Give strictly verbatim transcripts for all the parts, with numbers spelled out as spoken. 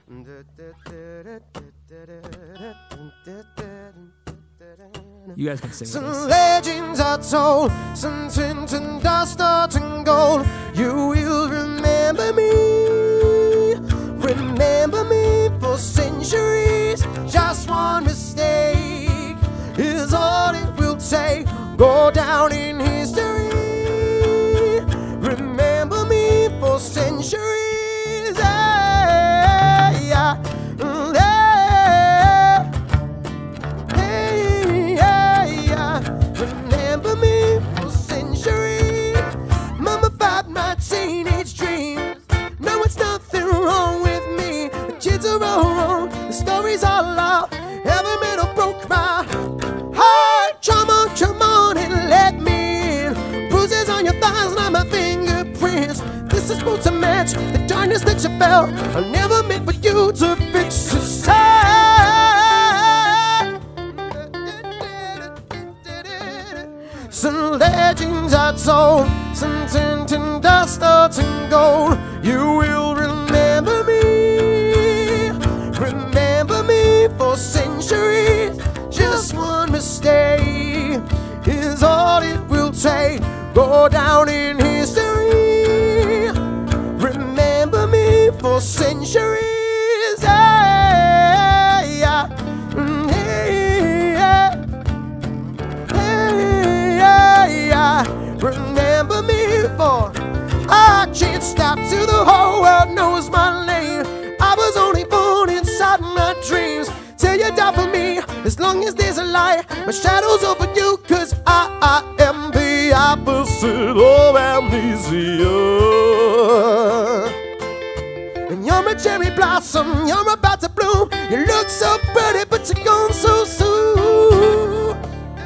You guys can sing with Some us. legends are told, some tint and dust are and gold. You will remember me, remember me for centuries. Just one mistake is all it will take. Go down in history. Remember me for centuries. Hey, yeah. Hey, hey, yeah. Remember me for centuries. Mummified my teenage dreams. No, it's nothing wrong with me. The kids are all wrong. The stories all love. Every minute broke my heart. Come on, come on and let me in. Bruises on your thighs, not my fingerprints. This is supposed to match the darkness that you felt. I never meant for you to fix yourself. Some legends are told, some tint and dust are and gold. You will remember me, remember me for centuries. Just one mistake is all it will take. Go down in history. Remember me for centuries. Hey, yeah. Hey, yeah. Hey, yeah, yeah. Remember me for. I can't stop till the whole world knows my name. I was only born inside my dreams. Till you die for me, as long as there's a light. My shadow's over you, cause I, I am the opposite of amnesia. And you're a cherry blossom, you're about to bloom. You look so pretty, but you're gone so soon.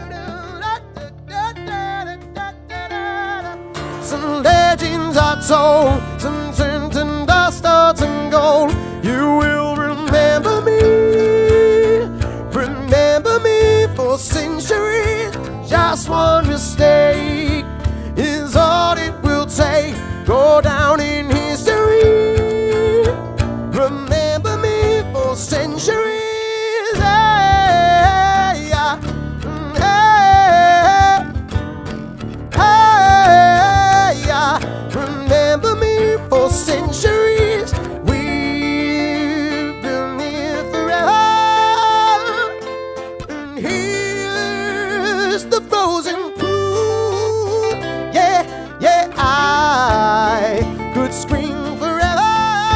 Some legends are told, some tint and dust are and gold. You will remember me, remember me for centuries. Just one mistake is all it will take. Go down in history. Remember me for centuries. Hey, yeah. Hey, hey, yeah. Remember me for centuries. We've been here forever. And here's the frozen proof. Yeah, yeah, I could scream forever.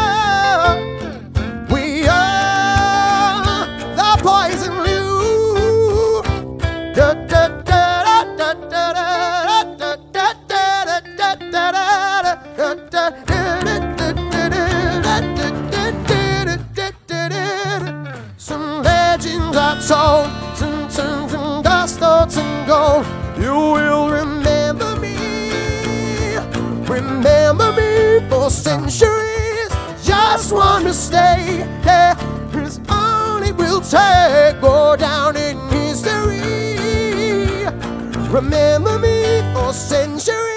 We are the poison you. Da, da, da, da, da, da, da, da, da, da, da, da, da. Some legends are told, some turns and dust and gold. You will remember me, remember me for centuries. Just one mistake, yeah, is all it will take. Go down in history. Remember me for centuries.